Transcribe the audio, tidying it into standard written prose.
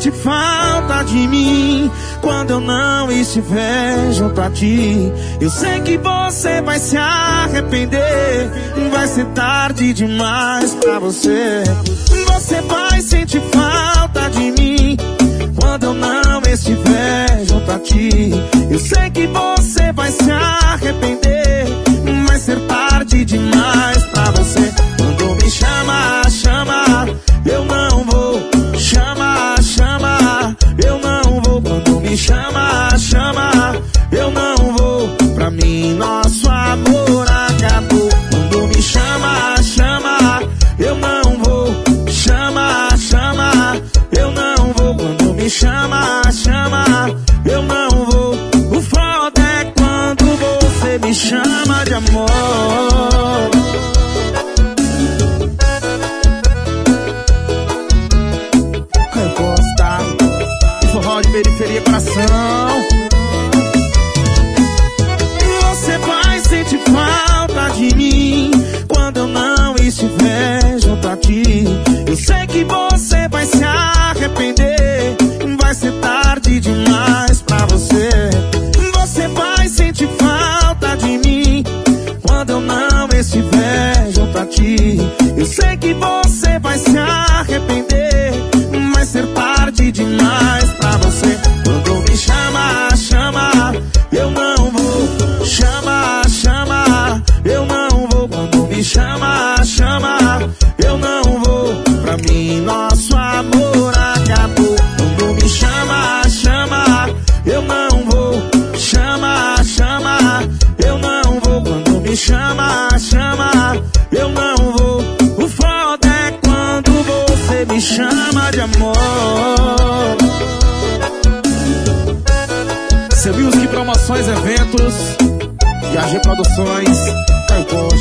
sente falta de mim quando eu não estiver junto a ti. Eu sei que você vai se arrepender, vai ser tarde demais pra você. Você vai sentir falta de mim quando eu não estiver junto a ti. Eu sei que você vai se arrepender, vai ser tarde demais pra você. Quando me chama, chama, eu não vou. Chama, chama, eu não vou. Quando me chama, chama, eu não vou. Pra mim nosso amor acabou. Quando me chama, chama, eu não vou. Chama, chama, eu não vou. Quando me chama, chama, eu não vou. O foda é quando você me chama de amor. Periferia, coração. Você vai sentir falta de mim quando eu não estiver junto a ti. Eu sei que você vai se arrepender, vai ser tarde demais pra você. Você vai sentir falta de mim quando eu não estiver junto a ti. Eu sei que você vai se arrepender, vai ser tarde demais pra você. Quando me chama, chama, eu não vou. Chama, chama, eu não vou. Quando me chama, chama, eu não vou. Pra mim nosso amor acabou. Quando me chama, chama, eu não vou. Chama, chama, eu não vou. Quando me chama, chama, eu não vou. O foda é quando você me chama de amor. Seu Music Promoções, Eventos e AG Produções, Caio Costa.